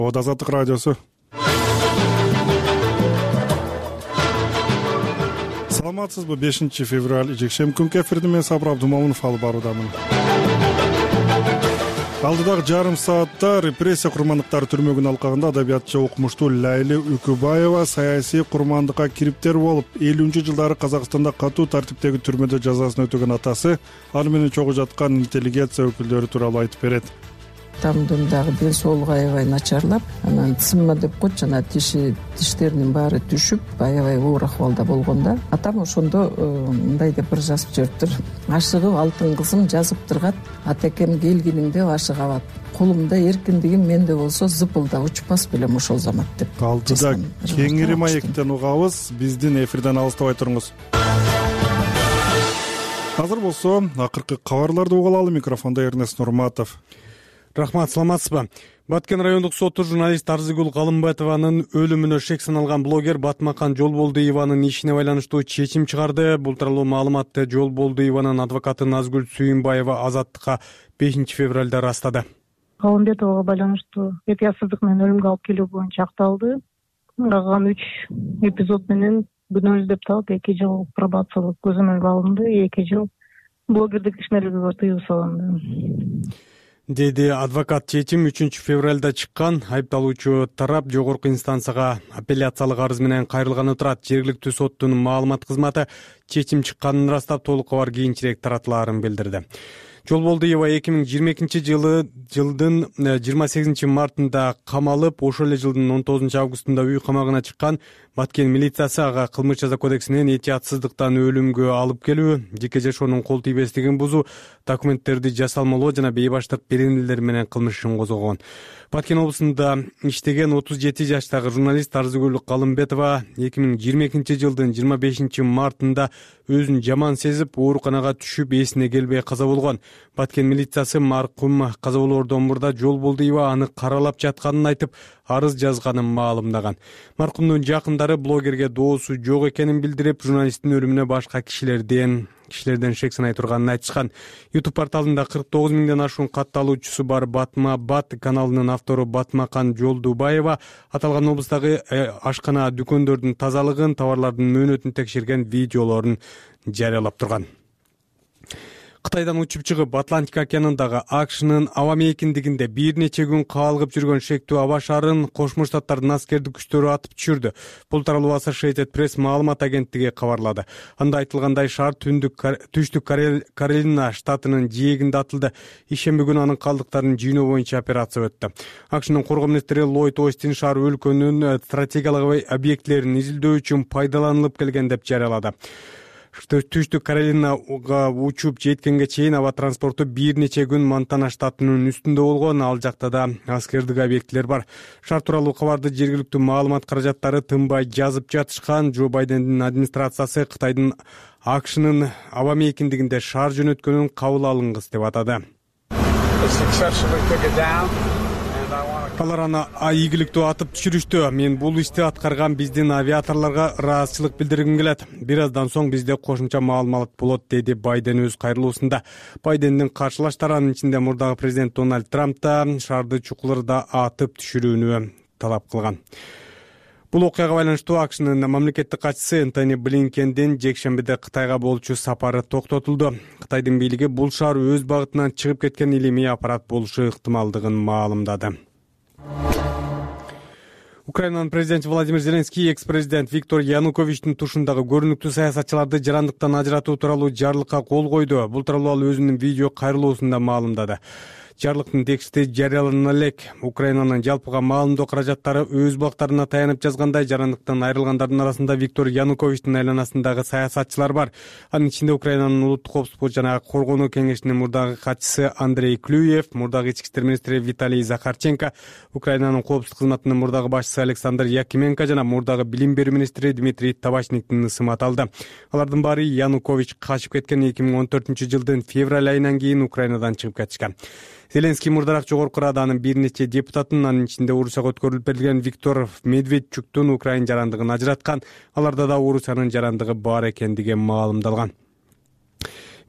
Азаттык радиосу. Саламатсызбы? 5 февраль жекшемби күнкү эфирди мен Сабыр Абдумомунов алып баруудамын. Алдыдагы жарым саатта репрессия курмандыктары түрмөгүнүн алкагында адабиятчы окумуштуу Лайли Үкүбаева саясий курмандыкка кириптер болуп, 50-жылдары Казакстанда катуу тартиптеги түрмөдө жазасын өтөгөн атасы, ал менен чогуу жаткан интеллигенция өкүлдөрү тууралуу айтып берет. Атамдын дагы ден соолугу аябай начарлап, анан сымма деп коет, жана тиштеринин баары түшүп, аябай оор акыбалда болгон да. Атам ошондо мындай деп бир жазып жибериптир. Ашыгып алтын кызым жазып тургат, атекем келгиниңде ашыгабат. Колумда эркиндигим менде болсо зыпылда учпас белем ошол замат деп. Алдыда кеңири маектен угабыз, биздин эфирден алыстабай туруңуз. Азыр болсо акыркы кабарларды угуп алалы. Микрофондо Эрнест Нурматов. Рахмат, саламатсызбы? Баткен райондук соту журналист Арзыгүл Калымбетованын өлүмүнө шек саналган блогер Батмакан Жолболдуеванын ишине байланыштуу чечим чыгарды. Бул тууралуу маалыматты Жолболдуеванын адвокаты Назгүл Сүйүнбаева Азаттыкка 5 февралда ырастады. Калымбетовага байланыштуу эпиясыздык менен өлүмгө алып келүү боюнча акталды. Калган 3 эпизод менен күнөөсүз деп табылып 2 жыл пробациялык көзөмөлгө алынды, 2 жыл блогердик ишмерликке тыюу салынды, деди адвокат. Чечим 3 февралда чыккан. Айыпталуучу тарап жогорку инстанцияга апелляциялык арыз менен кайрылганы турат. Жергиликтүү соттун маалымат кызматы чечим чыкканын ырастап, толук кабар кийинчерээк таратылаарын билдирди. Жолболдуева 2022 жылдын 28 мартында камалып, ошол эле жылдын 19 августунда үй камагына чыккан. Баткен милициясы ага кылмыш жаза кодексинен этиятсыздыктан өлүмгө алып келүү, жеке жашоонун кол тийбестигин бузуу, документтерди жасалмалоо жана бейбаштык беренелер менен кылмыш ишин козгогон. Баткен облусунда иштеген 37 жаштагы журналист Арзыгүл Калымбетова 2022 жылдын 25 мартында өзүн жаман сезип, ооруканага түшүп, эсине келбей каза болгон. Баткен милициясы маркум каза болоордон мурда Жолболдуева аны каралап жатканын айтып, арыз жазганын маалымдаган. Маркумдун жакындары блогерге доосу жок экенин билдирип, журналисттин өлүмүнө башка кишилерден шек санай турганын айтышкан. YouTube порталында 49 миңден ашуун катталуучусу бар Батма Бат каналынын автору Батмакан Жолдубаева аталган облустагы ашкана дүкөндөрдүн тазалыгын, товарлардын мөөнөтүн текшерген видеолорун жарыялап турган. Кытайдан учуп чыгып, Атлантика океанындагы АКШнын аба мейкиндигинде бир нече күн каалгып жүргөн шектүү аба шаарын Кошмо Штаттардын аскердик күчтөрү атып түшүрдү. Бул тууралуу Associated Press маалымат агенттиги кабарлады. Анда айтылгандай, шаар түштүк Каролина штатынын жээгинде атылды. Ишемби күнү анын калдыктарын жыйноо боюнча операция өттү. АКШнын коргоо министри Ллойд Остин шаар өлкөнүн стратегиялык объектилерин изилдөө үчүн пайдаланылып келген деп жарыялады. Түштүк Каролинага учуп жеткенге чейин аба транспорту бир нече күн Монтана штатынын үстүндө болгон. Ал жакта да аскердик объектилер бар. Шаар тууралуу кабарды жергиликтүү маалымат каражаттары тынбай жазып жатышкан. Джо Байдендин администрациясы Кытайдын АКШнын аба мейкиндигинде шаар жөнөткөнүн кабыл алынгыс деп атады. Алар аны ийгиликтүү атып түшүрүштү. Мен бул ишти аткарган биздин авиаторлорго ыраазычылык билдиргим келет. Бир аздан соң бизде кошумча маалымат болот, деди Байден өз кайрылуусунда. Байдендин каршылаштары, анын ичинде мурдагы президент Дональд Трамп да шаарды чукулурда атып түшүрүүнү талап кылган. Бул окуяга байланыштуу АКШнын мамлекеттик катчысы Энтони Блинкендин жекшембиде Кытайга болчу сапары токтотулду. Кытайдын бийлиги бул шаар өз багытынан чыгып кеткен илимий аппарат болушу ыктымалдыгын маалымдады. Украинанын президенти Владимир Зеленский экс-президент Виктор Януковичтин тушундагы көрүнүктүү саясатчыларды жарандыктан ажыратуу тууралуу жарлыкка кол койду. Бул тууралуу ал өзүнүн видео кайрылуусунда маалымдады. Жарлыктын тексти жарыялана элек. Украинанын жалпыга маалымдоо каражаттары өз булактарына таянып жазгандай, жарандыктан айрылгандардын арасында Виктор Януковичтин айланасындагы саясатчылар бар. Анын ичинде Украинанын улуттук коопсуздук жана коргонуу кеңешинин мурдагы катчысы Андрей Клюев, мурдагы ички иштер министри Виталий Захарченко, Украинанын коопсуздук кызматынын мурдагы башчысы Александр Якименко жана мурдагы билим берүү министри Дмитрий Табачниктин ысымы аталды. Алардын баары Янукович качып кеткен 2014 жылдын февраль айынан кийин Украинадан чыгып кетишкен. Зеленский мурдараак жогорку раданын бир нече депутатын, анын ичинде Орусияга өткөрүлүп берилген Виктор Медведчуктун Украин жарандыгын ажыраткан. Аларда да Орусиянын жарандыгы бар экендиги маалымдалган.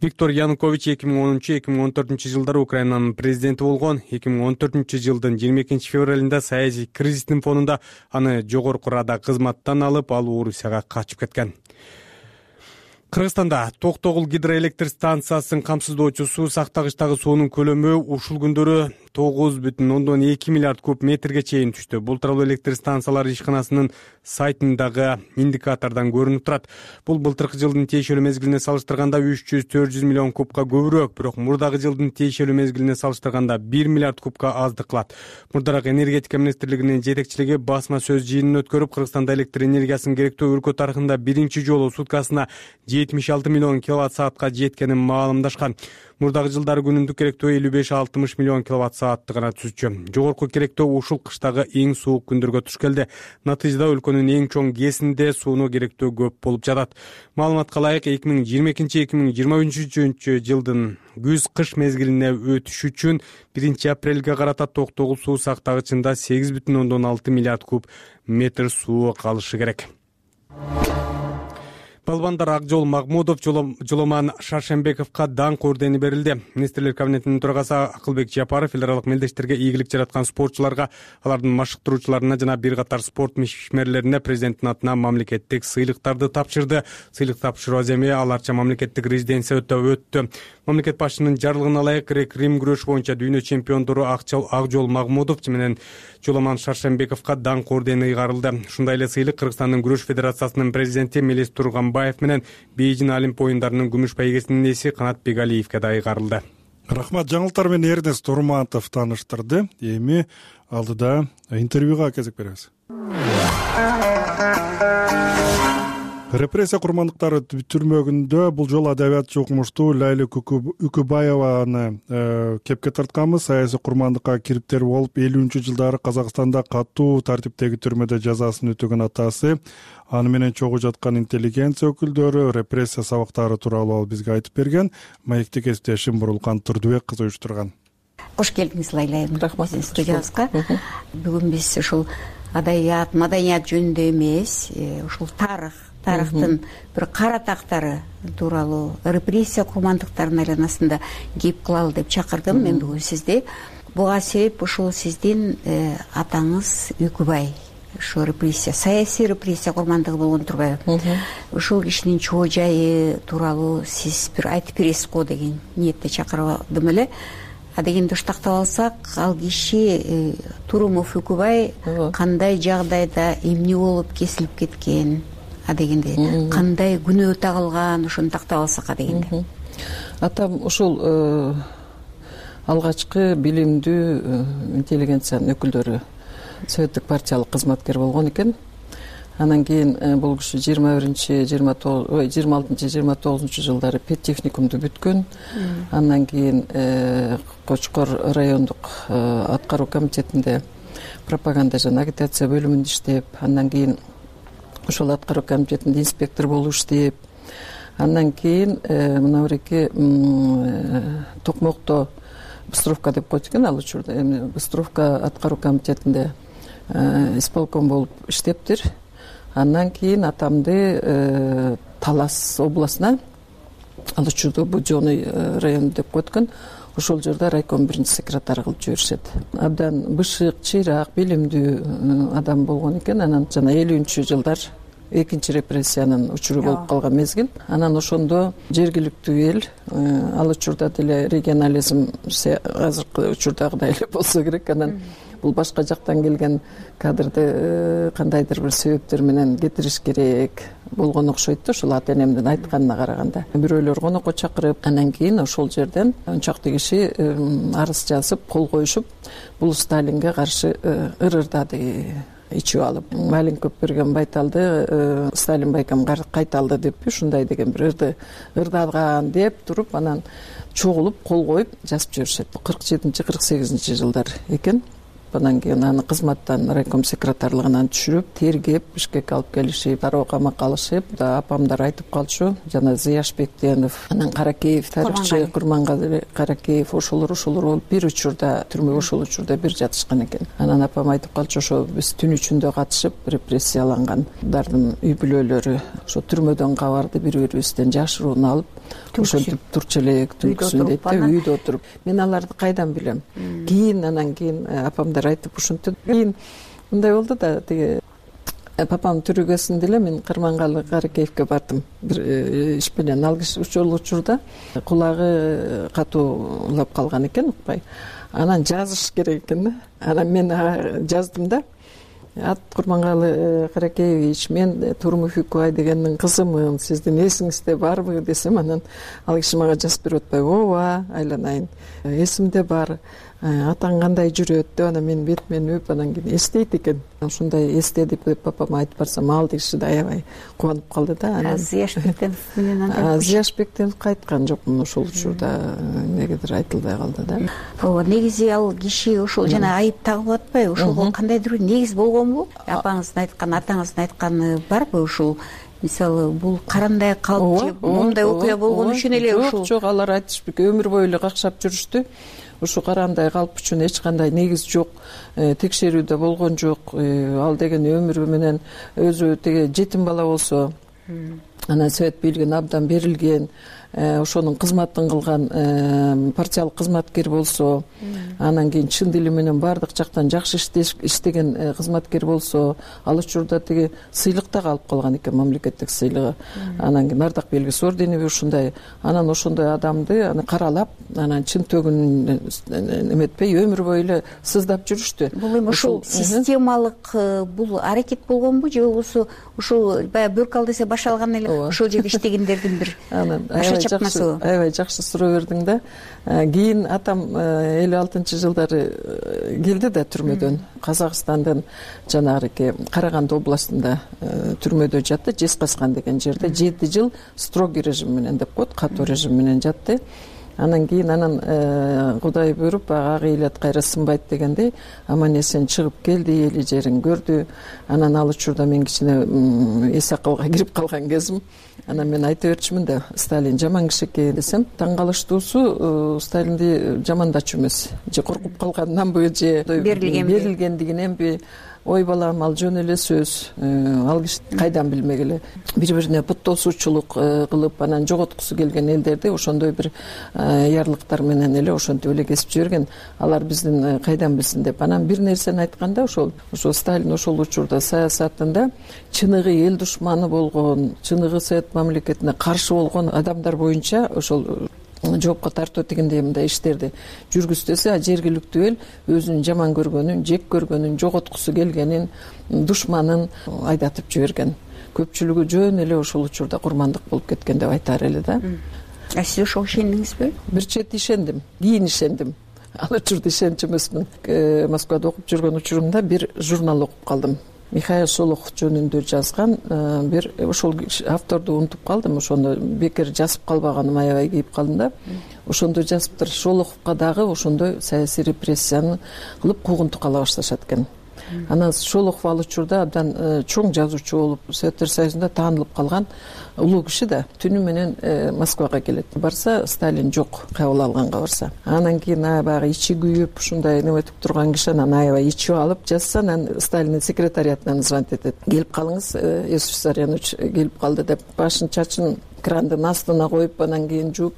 Виктор Янукович 2010-2014 жылдары Украинанын президенти болгон. 2014 жылдын 22 февралында саясий кризистин фонунда аны жогорку рада кызматтан алып, ал Орусияга качып кеткен. Кыргызстанда Токтогул гидроэлектр станциясын камсыздоочу суу сактагычтагы суунун көлөмү ушул күндөрү 9,2 миллиард куб метрге чейин түштү. Бул тууралуу электр станциялары ишканасынын сайтындагы индикатордон көрүнүп турат. Бул былтыркы жылдын тиешелүү мезгилине салыштырганда 300-400 миллион кубка көбүрөөк, бирок мурдагы жылдын тиешелүү мезгилине салыштырганда 1 миллиард кубка аздык кылат. Мурдараак энергетика министрлигинин жетекчилиги басма сөз жыйынын өткөрүп, Кыргызстанда электр энергиясынын керектөө өлкө тарыхында биринчи жолу суткасына 76 миллион киловатт саатка жеткенин маалымдашкан. Мурдагы жылдары күнүмдүк керектөө 55-60 миллион киловатт саатты гана түзчү. Жогорку керектөө ушул кыштагы эң суук күндөргө туш келди. Натыйжада өлкөнүн эң чоң КЭСинде сууну керектөө көп болуп жатат. Маалыматка ылайык 2022-2023 жылдын күз-кыш мезгилине өтүш үчүн 1 апрелге карата Токтогул суу сактагычында 8,6 миллиард куб метр суу калышы керек. Балбандар Акжол Магмудов, Жоломан Шаршембековго даңк ордени берилди. Министрлер кабинетинин төрагасы Акылбек Жапаров федералдык мелдештерге ийгилик жараткан спортчуларга, алардын машыктыруучуларына жана бир катар спорт ишмерлерине президенттин атынан мамлекеттик сыйлыктарды тапшырды. Сыйлык тапшыруу аземи аларча мамлекеттик резиденцияда өттү. Мамлекет башчынын жарлыгына ылайык Рим күрөш боюнча дүйнө чемпиондору Акжол Магмудов менен Жоломан Шаршембековго даңк ордени ыйгарылды. Ушундай эле сыйлык Кыргызстандын күрөш федерациясынын президенти Мелис Турганбаев менен Бейжин Олимп оюндарынын күмүш байгесинин ээси Канат Бегалиевге да ыйгарылды. Рахмат, жаңылыктар менен Эрнест Турмантов тааныштырды. Эми алдыда интервьюга кезек беребиз. Репрессия курмандыктары түрмөгүндө бул жолу адабиятчы окумуштуу Лайли Үкүбаеваны кепке тартканбыз. Саясий курмандыкка кириптер болуп 50-жылдары Казакстанда катуу тартиптеги түрмөдө жазасын өтөгөн атасы, аны менен чогуу жаткан интеллигенция өкүлдөрү репрессия сабактары тууралуу бизге айтып берген. Маекти кесиптешим Бурулкан Турдубек кызы уюштурган. Кош келдиңиз Лайла. Рахмат студиябызга. Бүгүн биз ушул адабият, маданият жөнүндө эмес, ушул тарыхтын бир кара тактары тууралуу репрессия курмандыктарынын айланасында кеп кылалы деп чакырдым мен бүгүн сизди. Буга себеп ушул сиздин атаңыз Үкүбай. Ушу репрессия, саясий репрессия курмандыгы болгон турбайбы? Ушул кишинин чоо жайы тууралуу сиз бир айтып бересиз го деген ниетте чакырдым эле. Дегенде уштактап алсак, ал киши Турумов Үкүбай кандай жагдайда эмне болуп кесилип кеткен, дегенде кандай күнөө тагылган, ошону тактап алсак дегенде. Атам ушул алгачкы билимдүү интеллигенциянын өкүлдөрү советтик партиялык кызматкер болгон экен. Анан кийин бул киши 26-29 жылдары педтехникумду бүткөн. Андан кийин Кочкор райондук аткаруу комитетинде пропаганда жана агитация бөлүмүндө иштеп, андан кийин ошол аткаруу комитетинде инспектор болуп иштеп, андан кийин мына бирки Токмокто Быстровка деп коет экен ал учурда. Эми Быстровка аткаруу комитетинде исполком болуп иштептир. Андан кийин атамды Талас областына, ал учурда Будённый району деп коет экен, ошол жерде райком биринчи секретары кылып жиберишет. Абдан бышык, чыйраак, билимдүү адам болгон экен. Анан жана 50-жылдар экинчи репрессиянын учуру болуп калган мезгил. Анан ошондо жергиликтүү эл, ал учурда деле регионализм азыркы учурдагыдай эле болсо керек. Анан бул башка жактан келген кадрды кандайдыр бир себептер менен кетириш керек болгон окшойт да, ушул ата энемдин айтканына караганда. Бирөөлөр конокко чакырып, андан кийин ошол жерден ончакты киши арыз жазып, кол коюшуп, бул Сталинге каршы ырырдады ичип алып. Маленков берген байталды Сталин байкам кайталды деп, ушундай деген бир ырдалган деп туруп, анан чогулуп, кол коюп жазып жиберишет. 47-48 жылдар экен. Андан кийин аны кызматтан райком секретарлыгынан түшүрүп, тергеп, Бишкекке алып келишип, тароо камакка алышып, апамдар айтып калчу, жана Зияш Бектенов, анан Каракеев, тарыхчы Курмангали Каракеев, ошолор болуп бир учурда түрмөгө ошол учурда бир жатышкан экен. Анан апам айтып калчу, ошо биз түн ичинде катышып репрессиялангандардын үй бүлөлөрү ошо түрмөдөн кабарды бири-бирибизден жашыруун алып, ошентип турчу элек түнкүсүн дейт да, үйдө отуруп. Мен аларды кайдан билем? Анан кийин апамдар айтып ушинтип, кийин мындай болду да, тиги папам түрүгөсүндө эле мен Кармангалы Каракеевге бардым бир иш менен. Ал киши ошол учурда кулагы катуулап калган экен, укпай. Анан жазыш керек экен да. Анан мен жаздым да. Ат Курмангалы Каракеевич, мен Турму Фукуай дегендин кызымын, сиздин эсиңизде барбы десем, анан ал киши мага жазып берип атпайбы, ооба айланайын, эсимде бар, атаң кандай жүрөт деп, анан мен бетимен өп, анан кийин эстейт экен. Ушундай эстеди деп папама айтып барсам, ал киши да аябай кубанып калды да. Анан Зияш Бектенов менен андай. Зияш Бектеновго айткан жокмун, ошол учурда эмнегедир айтылбай калды да. Ооба, негизи ал киши ошол жана айып тагып атпайбы, ошого кандайдыр бир негиз болгонбу? Апаңыздын айткан, атаңыздын айтканы барбы ушул? Мисалы, бул карандай калып же момундай окуя болгон үчүн эле ушул? Жок, алар айтышпайт, өмүр бою эле какшап жүрүштү. Ушу карандай калп үчүн эч кандай негиз жок, текшерүү да болгон жок. Ал деген өмүрү менен өзү тиги жетим бала болсо, анан совет бийлигине абдан берилген, ошонун кызматын кылган партиялык кызматкер болсо, анан кийин чын дили менен баардык жактан жакшы иштеген кызматкер болсо, ал учурда тиги сыйлык да калып калган экен, мамлекеттик сыйлыгы. Анан кийин ардак белгиси ордениби ушундай. Анан ошондой адамды каралап, анан чын төгүн эметпей өмүр бою эле сыздап жүрүштү. Бул эми ошол системалык бул аракет болгонбу же болбосо ушул баягы бөрк ал десе баш алган эле ошол жерде иштегендердин бир аябай жакшы суроо бердиң да. Кийин атам 56-жылдары келди да түрмөдөн, Казакстандын жанагы Караганды областында түрмөдө жатты, Жескаскан деген жерде 7 жыл строгий режим менен деп коет, катуу режим менен жатты. Анан кийин Кудай буйруп, ак ыйлат кайра сынбайт дегендей, аман эсен чыгып келди, эли жерин көрдү. Анан ал учурда мен кичине эс акылга кирип калган кезим. Анан мен айта берчүмүн да, Сталин жаман киши экен десем, таң калыштуусу Сталинди жамандачу эмес, же коркуп калганданбы, же берилгендигиненби. Ой балам, ал жөн эле сөз. Ал киши кайдан билмек эле. Бири-бирине буттоосуучулук кылып, анан жоготкусу келген элдерди ошондой бир ярлыктар менен эле ошентип эле кесип жиберген. Алар биздин кайдан билсин деп. Анан бир нерсени айтканда, ошол Сталин ошол учурда саясатында чыныгы эл душманы болгон, чыныгы Совет мамлекетине каршы болгон адамдар боюнча ошол жоопко тартуу дегендей мындай иштерди жүргүзтөсө, жергиликтүү эл өзүнүн жаман көргөнүн, жек көргөнүн, жоготкусу келгенин, душманын айдатып жиберген. Көпчүлүгү жөн эле ошол учурда курмандык болуп кеткен деп айтаар эле да. Сиз ошого ишендиңизби? Бир чети ишендим, кийин ишендим. Ал учурда ишенчү эмесмин. Москвада окуп жүргөн учурумда бир журнал окуп калдым. Михаил Шолохов жөнүндө жазган бир, ошол авторду унутуп калдым, ошону бекер жазып калбаганым аябай кейип калдым да. Ошондо жазыптыр, Шолоховго дагы ошондой саясий репрессияны кылып куугунтук ала башташат экен. Анан Шолохов ал учурда абдан чоң жазуучу болуп, Советтер Союзунда таанылып калган улуу киши да. Түнү менен Москвага келет. Барса, Сталин жок, кабыл алганга барса. Анан кийин баягы ичи күйүп, ушундай неметип турган киши анан аябай ичип алып жазса, анан Сталиндин секретариатынан звонить этет. Келип калыңыз, Иосиф Виссарионович келип калды деп, башын чачын крандын астына коюп, анан кийин жууп,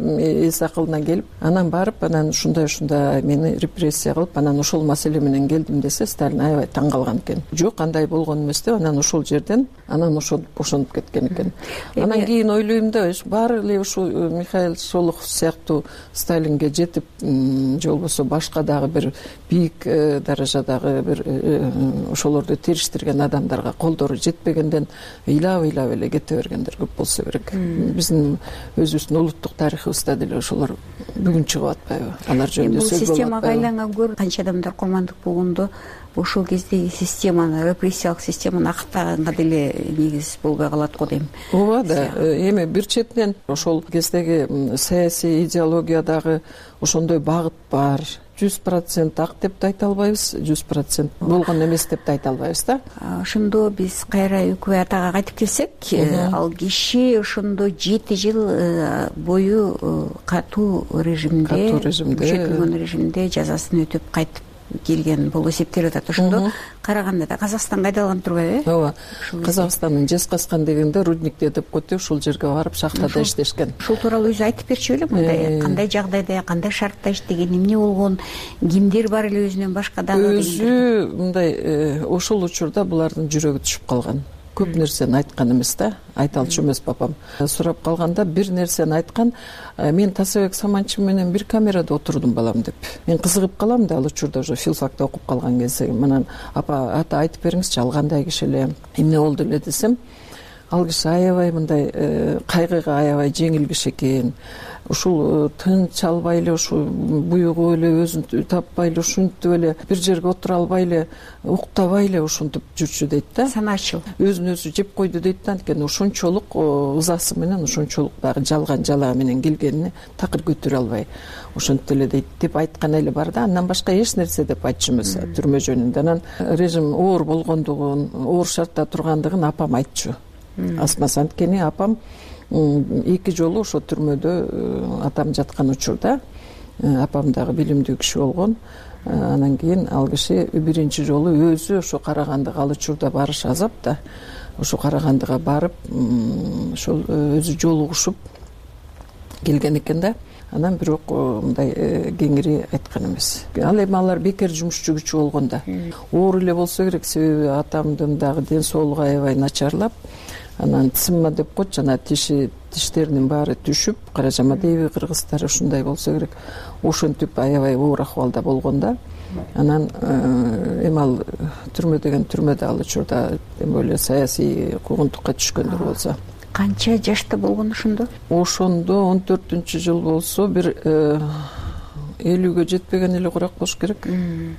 эс акылына келип, анан барып, анан ушундай мени репрессия кылып, анан ошол маселе менен келдим десе, Сталин аябай таң калган экен. Жок, андай болгон эмес деп, анан ошол жерден бошонуп кеткен экен. Анан кийин ойлойм да, баары эле ушу Михаил Шолохов сыяктуу Сталинге жетип, же болбосо башка дагы бир бийик даражадагы бир ошолорду териштирген адамдарга колдору жетпегенден ыйлап эле кете бергендер көп болсо керек. Биздин өзүбүздүн улуттук тарыхыбызда деле ошолор бүгүн чыгып атпайбы? Алар жөнүндө сөз болуп атпайбы? Бул системага айланган көрүп, канча адамдар курмандык болгондо ошол кездеги системаны, репрессиялык системаны актаганга деле негиз болбой калат го дейм. Ооба да, эми бир четинен ошол кездеги саясий идеологиядагы ошондой багыт бар. 100% ак деп да айта албайбыз, 100% болгон эмес деп да айта албайбыз да. Ошондо биз кайра Үкүбай атага кайтып келсек, ал киши ошондо 7 жыл бою катуу режимде, күчөтүлгөн режимде жазасын өтөп кайтып келген болуп эсептелип атат. Ошондо караганда да Казакстанга айдалган турбайбы? Ооба. Казакстандын Жезказган дегенде рудникте деп коюп, ушул жерге барып шахтада иштешкен. Ушул тууралуу өзү айтып берчү беле, мындай кандай жагдайда, кандай шартта иштеген, эмне болгон, кимдер бар эле өзүнөн башка дагы? Өзү мындай ошол учурда булардын жүрөгү түшүп калган. Көп нерсени айткан эмес да, айта алчу эмес папам. Сурап калганда бир нерсени айткан, мен Тасабек Саманчы менен бир камерада отурдум балам деп. Мен кызыгып калам да, ал учурда уже филфакта окуп калган кезде. Манан апа, ата айтып бериңизчи, ал кандай киши эле, эмне болду эле десем, ал киши аябай мындай кайгыга аябай жеңил киши экен. Ушул тынч албай эле, ушу буюгуп эле, өзүн таппай эле, ушинтип эле бир жерге отура албай эле, уктабай эле ушинтип жүрчү дейт да. Саначыл. Өзүн өзү жеп койду дейт да. Анткени ушунчолук ызасы менен, ушунчолук дагы жалган жала менен келгенине такыр көтөрө албай ушинтип эле дейт деп айткан эле бар да. Андан башка эч нерсе деп айтчу эмес түрмө жөнүндө. Анан режим оор болгондугун, оор шартта тургандыгын апам айтчу. Асмаса, анткени апам 2 жолу ошо түрмөдө атам жаткан учурда, апам дагы билимдүү киши болгон. Анан кийин ал киши биринчи жолу өзү ошо Карагандыга, ал учурда барыш азап да, ошо Карагандыга барып, ошол өзү жолугушуп келген экен да. Анан бирок мындай кеңири айткан эмес. Ал эми алар бекер жумушчу күчү болгон да. Оор эле болсо керек, себеби атамдын дагы ден соолугу аябай начарлап, анан цимма деп коет, жана тиштеринин баары түшүп, каражама дейби кыргыздар, ушундай болсо керек. Ошентип аябай оор акыбалда болгон да. Анан эми ал түрмө деген түрмөдө ал учурда эме эле саясий куугунтукка түшкөндөр болсо. Канча жашта болгон ошондо? Ошондо 14-жыл болсо, бир 50-ге жетпеген эле курак болуш керек.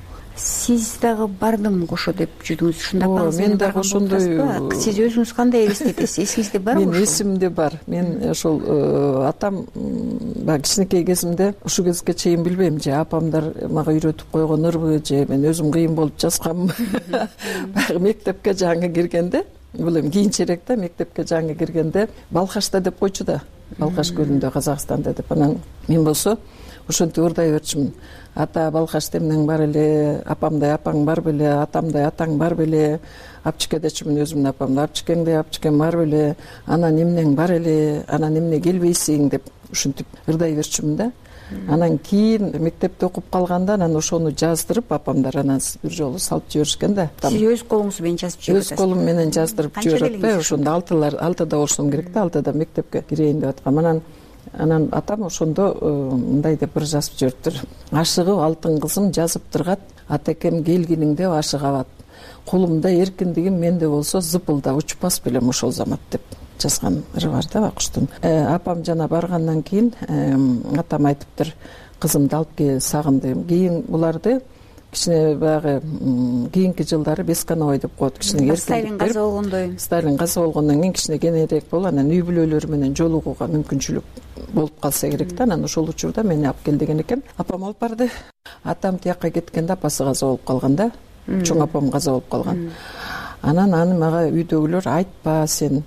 Сиз дагы бардым ошо деп жүрдүңүз. Ушунда апаңыз мен дагы ошондой. Сиз өзүңүз кандай элестетесиз? Эсиңизде барбы? Мен эсимде бар. Мен ошол атам баягы кичинекей кезимде, ушу кезге чейин билбейм, же апамдар мага үйрөтүп койгонурбу, же мен өзүм кыйын болуп жазгамбы. Баягы мектепке жаңы киргенде, бул эми кийинчерээк да, мектепке жаңы киргенде Балхашта деп койчу да. Балхаш көлүндө, Казакстанда деп. Анан мен болсо ошентип ырдай берчүмүн. Ата, Балхашта эмнең бар эле, апамдай апаң бар беле, атамдай атаң бар беле, апчике дечүмүн өзүмдүн апамды, апчикеңдей апчикең бар беле, анан эмнең бар эле, анан эмне келбейсиң деп ушинтип ырдай берчүмүн да. Анан кийин мектепте окуп калганда, анан ошону жаздырып апамдар анан бир жолу салып жиберишкен да. Сиз өз колуңуз менен жазып жибердиңиз? Өз колум менен жаздырып жиберип атпайбы, ошондо 6-да болушум керек да, 6-да мектепке кирейин деп аткам. Анан атам ошондо мындай деп бир жазып жибериптир. Ашыгып алтын кызым жазып тыргат, атакем келгениңде ашыгабат. Колумда эркиндигим менде болсо зыпылда учпас белем ошол замат деп жазган ыры бар да Бакуштун. Апам жана баргандан кийин атам айтыптыр, кызымды алып кел, сагындым. Кийин буларды кичине баягы кийинки жылдары бескановой деп коет, кичине Сталин каза болгондой. Сталин каза болгондон кийин кичине кененирээк болуп, анан үй бүлөлөрү менен жолугууга мүмкүнчүлүк болуп калса керек да. Анан ошол учурда мени алып кел деген экен. Апам алып барды. Атам тияка кеткенде апасы каза болуп калган да. Чоң апам каза болуп калган. Анан аны мага үйдөгүлөр айтпа сен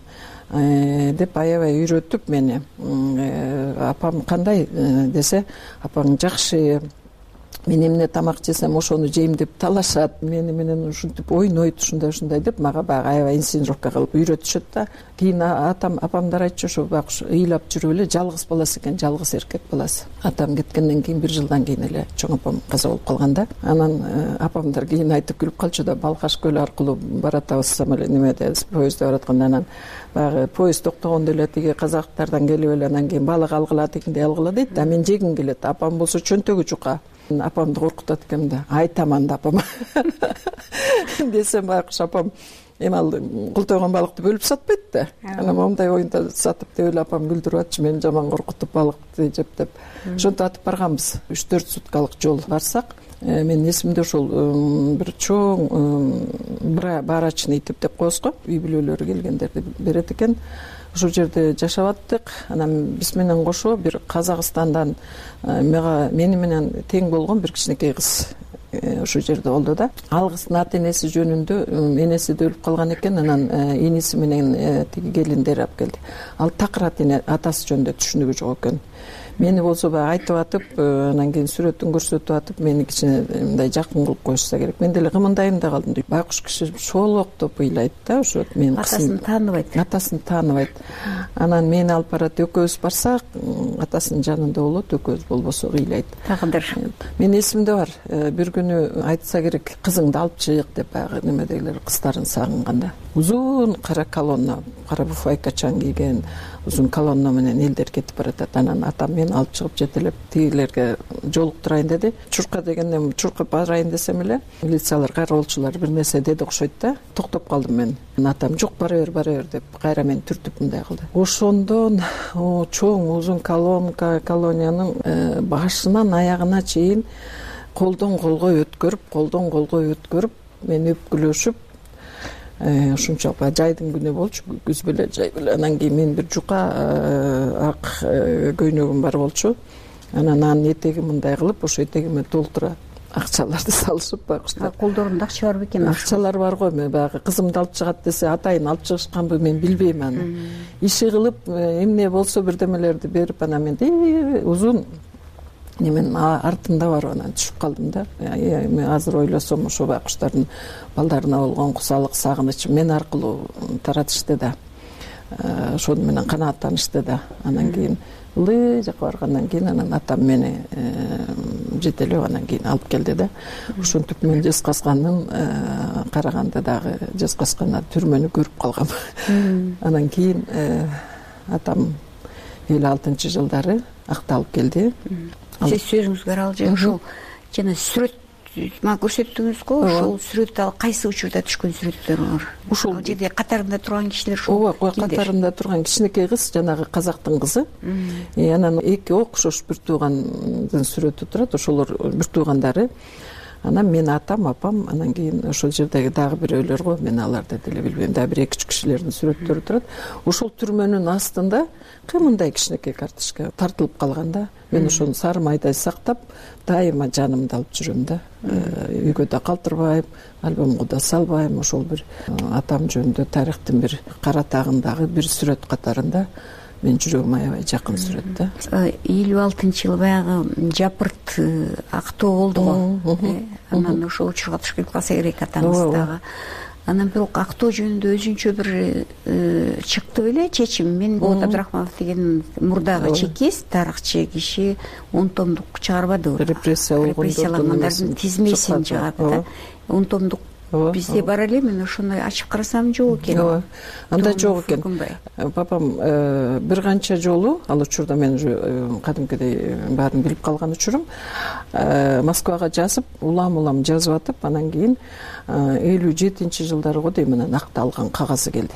деп аябай үйрөтүп мени. Апам кандай десе, апаң жакшы, мен эмне тамак жесем ошону жейм деп талашат, мени менен ушинтип ойнойт, ушундай деп мага баягы аябай инсценировка кылып үйрөтүшөт да. Кийин апамдар айтчу, ошо Бакуш ыйлап жүрүп эле жалгыз баласы экен, жалгыз эркек баласы. Атам кеткенден кийин 1 жылдан кийин эле чоң апам каза болуп калган да. Анан апамдар кийин айтып күлүп калчу да, Балхаш көлү аркылуу баратабыз самолет немеде, поездде баратканда, анан баягы поезд токтогондо эле тиги казактардан келип эле анан кийин балык алгыла дегендей алгыла дейт да. Мен жегим келет. Апам болсо чөнтөгү жука. Апамды коркутат экен да. Айтаман да апама. Десем Бакуш апам эми ал култойгон балыкты бөлүп сатпайт да. Анан момундай оюнда сатып деп эле апам күлдүрүп атчу, мени жаман коркутуп балыкты жеп деп. Ошентип атып барганбыз. 3-4 суткалык жол барсак, мен эсимде ошол бир чоң барачный тип деп коебуз го, үй бүлөлөрү келгендерди берет экен. Ошол жерде жашап аттык. Анан биз менен кошо бир Казакстандан мени менен тең болгон бир кичинекей кыз ошол жерде болду да. Ал кыздын ата энеси жөнүндө, энеси да өлүп калган экен, анан иниси менен тиги келиндери алып келди. Ал такыр атасы жөнүндө түшүнүгү жок экен. мени болсо баягы айтып атып, анан кийин сүрөтүн көрсөтүп атып, мени кичине мындай жакын кылып коюшса керек. Мен деле кымындайм да калдым. Байкуш киши шоолоктоп ыйлайт да, ошо менин атасын тааныбайт. Атасын тааныбайт. Анан мени алып барат, экөөбүз барсак, атасынын жанында болот, экөөбүз болбосок ыйлайт. Тагдыр. Менин эсимде бар. Бир күнү айтса керек, кызыңды алып чык деп баягы немедегилер кыздарын сагынганда. Узун кара колонна, кара буфайка чаң кийген узун колонна менен элдер кетип баратат. Анан атам мени алып чыгып жетелеп тигилерге жолуктурайын деди. Чурка дегенде чурка барайын десем эле, милициялар, кароолчулар бир нерсе деди окшойт да. Токтоп калдым мен. Атам жок, бара бер деп кайра мени түртүп мындай кылды. Ошондон чоң узун колониянын башынан аягына чейин колдон колго өткөрүп, мени өпкүлөшүп, ушунчалык жайдын күнү болчу, күз беле жай беле. Анан кийин мен бир жука ак көйнөгүм бар болчу. Анан анын этеги мындай кылып, ошо этегиме толтура акчаларды салышып байкуштар. Колдорунда акча бар бекен? Акчалар бар го. Мен баягы кызымды алып чыгат десе, атайын алып чыгышканбы, мен билбейм аны. Иши кылып, эмне болсо бирдемелерди берип, анан мен узун немен артында барып анан түшүп калдым да. Мен азыр ойлосом, ошо байкуштардын балдарына болгон кусалык, сагыныч мен аркылуу таратышты да. Ошону менен канааттанышты да. Анан кийин ылдый жака баргандан кийин анан атам мени жетелеп анан кийин алып келди да. Ошентип мен Жезказгандын Караганда дагы Жезказганда түрмөнү көрүп калгам. Анан кийин атам 56-жылдары акталып келди. Сиз сөзүңүзгө аралжы ушул жана сүрөт мага көрсөттүңүз го, ошол сүрөт ал кайсы учурда түшкөн сүрөттөр бар? Ушул жерде катарында турган кишилер ушул. Ооба, катарында турган кичинекей кыз, жанагы казактын кызы. Анан эки окшош бир туугандын сүрөтү турат, ошолор бир туугандары. Анан мен атам, апам, анан кийин ошол жердеги дагы бирөөлөр го, мен аларды деле билбейм, дагы бир 2-3 кишилердин сүрөттөрү турат. Ошол түрмөнүн астында кымындай кичинекей карточка тартылып калган да. Мен ошону сары майдай сактап, дайыма жанымда алып жүрөм да. Үйгө да калтырбайм, альбомго да салбайм. Ошол бир атам жөнүндө тарыхтын бир кара тагындагы бир сүрөт катарында мен жүрөгүм аябай жакын сүрөт да. 56-жылы баягы Жапырт актоо болду го. Анан ошол учурга туш келип калса керек атаңыз дагы. Анан бирок актоо жөнүндө өзүнчө бир чыкты беле чечим. Мен Болот Абдрахманов деген мурдагы чекист, тарыхчы киши 10 томдук чыгарбады. Репрессиялангандардын тизмесин чыгарды да. 10 томдук бизде бар эле, мен ошону ачып карасам жок экен. Анда жок экен. Папам бир канча жолу, ал учурда мен кадимкидей баарын билип калган учурум, Москвага жазып, улам жазып атып, анан кийин 57-жылдары го дейм, анан акталган кагазы келди.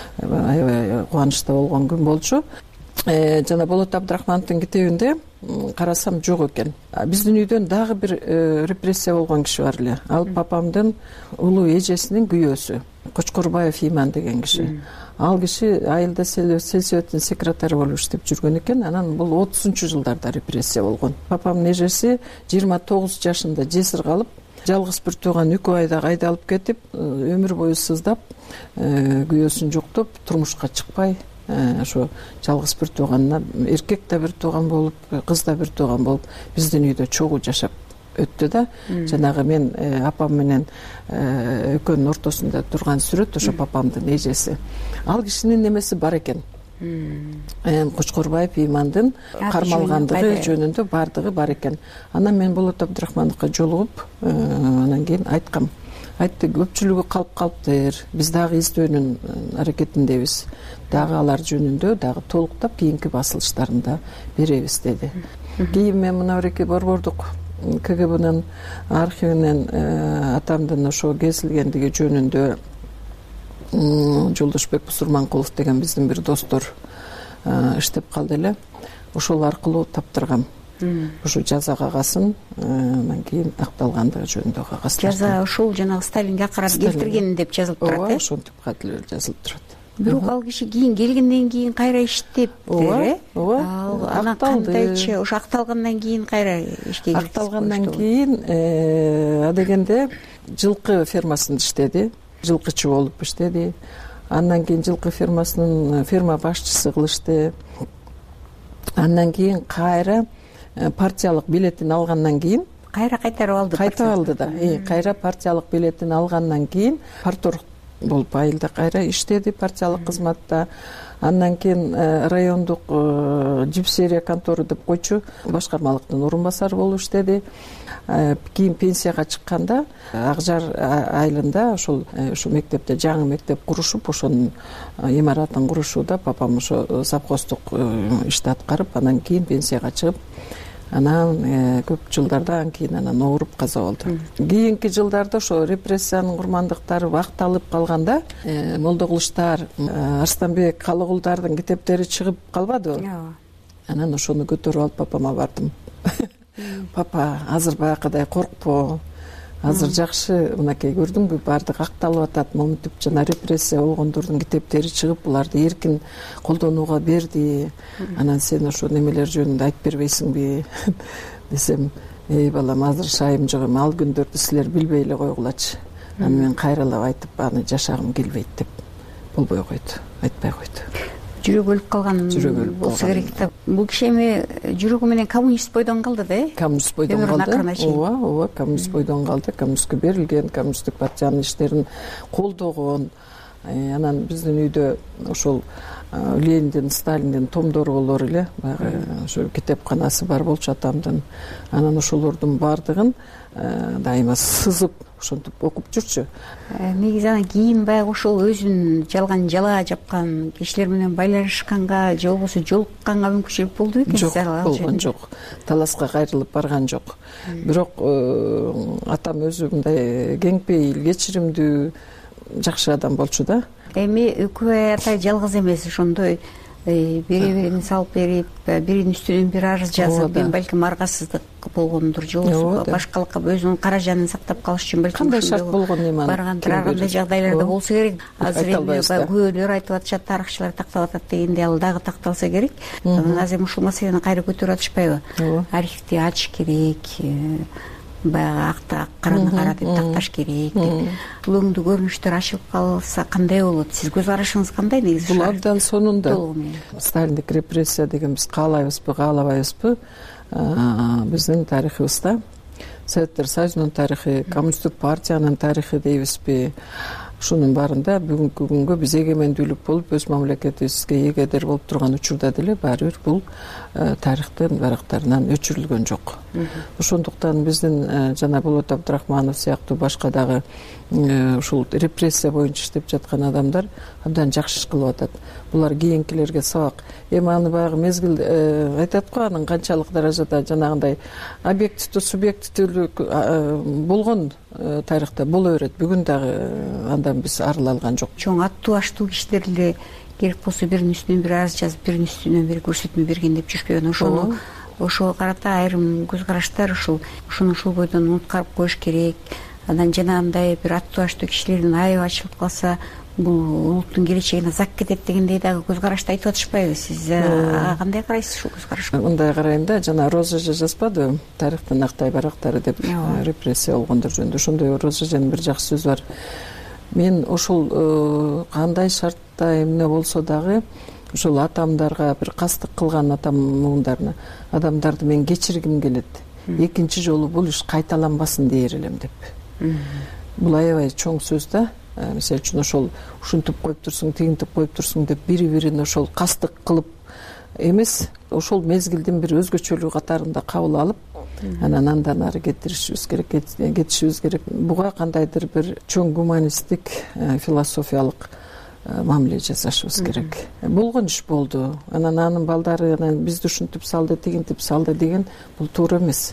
Аябай кубанычта болгон күн болчу. Жана Болот Абдрахмановдун китебинде карасам жок экен. Биздин үйдөн дагы бир репрессия болгон киши бар эле. Ал папамдын улуу эжесинин күйөөсү, Кочкорбаев Иман деген киши. Ал киши айылда сельсоветтин секретары болуп иштеп жүргөн экен. Анан бул 30-жылдарда репрессия болгон. Папамдын эжеси 29 жашында жесир калып, жалгыз бир тууган экөө айда айдалып кетип, өмүр бою сыздап, күйөөсүн жоктоп, турмушка чыкпай, ошо жалгыз бир тууганына, эркек да бир тууган болуп, кыз да бир тууган болуп, биздин үйдө чогуу жашап өттү да. Жанагы мен апам менен экөөнүн ортосунда турган сүрөт ошо папамдын эжеси. Ал кишинин немеси бар экен. Кочкорбаев Имандын кармалгандыгы жөнүндө бардыгы бар экен. Анан мен Болот Абдрахмановго жолугуп, анан кийин айткам. Айтты, көпчүлүгү калып калыптыр. Биз дагы издөөнүн аракетиндебиз. Дагы алар жөнүндө дагы толуктап кийинки басылыштарында беребиз деди. Кийин мен мына бир борбордук КГБнын архивинен атамдын ошо кезилгендиги жөнүндө Жолдошбек Бусурманкулов деген биздин бир достор иштеп калды эле. Ошол аркылуу таптыргам. Ошо жаза кагасын, анан кийин акталгандыгы жөнүндө кагаз. Жаза ошол жанагы Сталинге акырат келтирген деп жазылып турат, э? Ошентип катылып жазылып турат. Бирок ал киши кийин келгенден кийин кайра иштептир, э? Анан кандайчы ошо акталгандан кийин кайра ишке киришти? Акталгандан кийин адегенде жылкы фермасында иштеди. Жылкычы болуп иштеди. Андан кийин жылкы фермасынын ферма башчысы кылышты. Андан кийин кайра партиялык билетин алгандан кийин кайра кайтарып алды. Кайтып алды да. Кайра партиялык билетин алгандан кийин парторг болуп айылда кайра иштеди партиялык кызматта. Андан кийин райондук жипсерия контору деп койчу башкармалыктын орун басары болуп иштеди. Кийин пенсияга чыкканда Ак Жар айылында ошол мектепте жаңы мектеп курушуп, ошонун имаратын курушууда папам ошо совхоздук ишти аткарып, анан кийин пенсияга чыгып, анан көп жылдардан кийин анан ооруп каза болду. Кийинки жылдарда ошо репрессиянын курмандыктары вакталып калганда Молдокулуштар, Арстанбек, Калыгулдардын китептери чыгып калбадыбы? Анан ошону көтөрүп алып папама бардым. Папа, азыр баягыдай коркпо. Азыр жакшы, мынакей көрдүңбү, баардыгы акталып атат. Моминтип жана репрессия болгондордун китептери чыгып, буларды эркин колдонууга берди. Анан сен ошо немелер жөнүндө айтып бербейсиңби десем, балам, азыр шайым жок эми, ал күндөрдү силер билбей эле койгулачы. Анан мен кайралап айтып, аны жашагым келбейт деп болбой койду, айтпай койду. Жүрөгү өлүп калган болсо керек да. Бул киши эми жүрөгү менен коммунист бойдон калды да? Коммунист бойдон калды. Ооба, коммунист бойдон калды. Коммунистке берилген, коммунисттик партиянын иштерин колдогон. Анан биздин үйдө ошол Лениндин, Сталиндин томдору болор эле, баягы ошо китепканасы бар болчу атамдын. Анан ошолордун баардыгын дайыма сызып, ошентип окуп жүрчү. Негизи анан кийин баягы ошол өзүн жалган жала жапкан кишилер менен байланышканга же болбосо жолукканга мүмкүнчүлүк болду бекен? Жок, болгон жок. Таласка кайрылып барган жок. Бирок атам өзү мындай кеңпейил, кечиримдүү, жакшы адам болчу да. Эми Үкүбай атай жалгыз эмес, ошондой бири-бирин салып берип, биринин үстүнөн бири арыз жазып, балким аргасыздык болгондур, же болбосо башкалыкка өзүнүн кара жанын сактап калыш үчүн балким кандай шарт болгон эми баргандыр, андай жагдайларда болсо керек. Азыр эми күбөлөр айтып атышат, тарыхчылар тактап атат дегенде, ал дагы такталса керек. Азыр эми ушул маселени кайра көтөрүп атышпайбы? Архивди ачыш керек, баягы ак караны кара деп такташ керек деп. Бул өңдүү көрүнүштөр ачылып калса кандай болот? Сиз көз карашыңыз кандай негизи? Бул абдан сонунда. Сталиндик репрессия деген биз каалайбызбы, каалабайбызбы? Биздин тарыхыбызда Советтер Союзунун тарыхы, коммунисттик партиянын тарыхы дейбизби? Ушунун баарында бүгүнкү күнгө биз эгемендүүлүк болуп, өз мамлекетибизге эгедер болуп турган учурда деле баары бир бул тарыхтын барактарынан өчүрүлгөн жок. Ошондуктан биздин жана Болот Абдрахманов сыяктуу башка дагы ушул репрессия боюнча иштеп жаткан адамдар абдан жакшы иш кылып атат. Булар кийинкилерге сабак. Эми аны баягы мезгил айтат го, анын канчалык даражада жанагындай объективдүү, субъективдүүлүк болгон тарыхта боло берет. Бүгүн дагы андан биз арыла алган жок. Чоң аттуу аштуу кишилер эле керек болсо биринин үстүнөн бири арыз жазып, биринин үстүнөн бири көрсөтмө берген деп жүрүшпөйбү. Ошого карата айрым көз караштар ушуну ушул бойдон унуткарып коюш керек. Анан жанагындай бир аттуу аштуу кишилердин айыбы ачылып калса, бул улуттун келечегине зак кетет дегендей дагы көз карашты айтып атышпайбы? Сиз кандай карайсыз ушул көз карашка? Мындай карайм да, жана Роза эже жазбадыбы? Тарыхтын актай барактары деп репрессия болгондор жөнүндө. Ошондой Роза эженин бир жакшы сөзү бар. Мен ошол кандай шартта эмне болсо дагы ошол атамдарга бир кастык кылган адамдарды мен кечиргим келет. Экинчи жолу бул иш кайталанбасын дээр элем деп. Бул аябай чоң сөз да. Мисалы үчүн ошол ушинтип коюп турсуң, тигинтип коюп турсуң деп бири-бирин ошол кастык кылып эмес, ошол мезгилдин бир өзгөчөлүгү катарында кабыл алып, анан андан ары кетишибиз керек. Буга кандайдыр бир чоң гуманисттик, философиялык мамиле жасашыбыз керек. Болгон иш болду. Анан балдары бизди ушинтип салды, тигинтип салды деген бул туура эмес.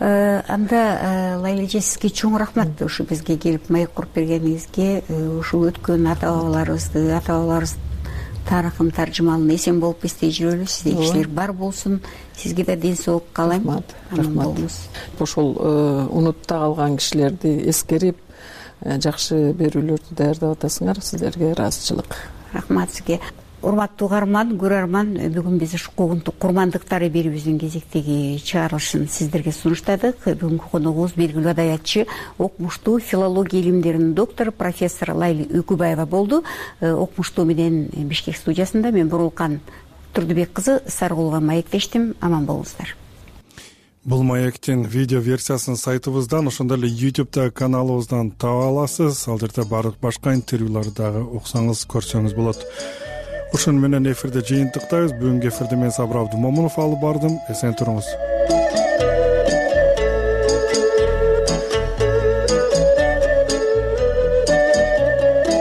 Анда Лайла эже, сизге чоң рахмат ушу бизге келип маек куруп бергениңизге. Ушул өткөн ата-бабаларыбыз тарыхын, таржымалын эсен болуп эстей жүрөлү. Сизде кишилер бар болсун. Сизге да ден соолук каалайм. Рахмат. Ошол унутта калган кишилерди эскерип, жакшы берүүлөрдү даярдап атасыңар. Сиздерге ыраазычылык. Рахмат сизге. Урматтуу угарман, көрөрман, бүгүн биз ушу куугунтук курмандыктары берүүбүздүн кезектеги чыгарылышын сиздерге сунуштадык. Бүгүнкү коногубуз белгилүү адаятчы, окумуштуу, филология илимдеринин доктору, профессор Лайла Үкүбаева болду. Окумуштуу менен Бишкек студиясында мен Бурулкан Турдубек кызы Сарыкулга маектештим. Аман болуңуздар. Бул маектин видео версиясын сайтыбыздан, ошондой эле YouTube'да каналыбыздан таба аласыз. Ал жерде баардык башка интервьюларды дагы уксаңыз, көрсөңүз болот. Ошону менен эфирде жыйынтыктайбыз. Бүгүнкү эфирде мен Сабыр Абдумомунов алып бардым. Эсен туруңуз.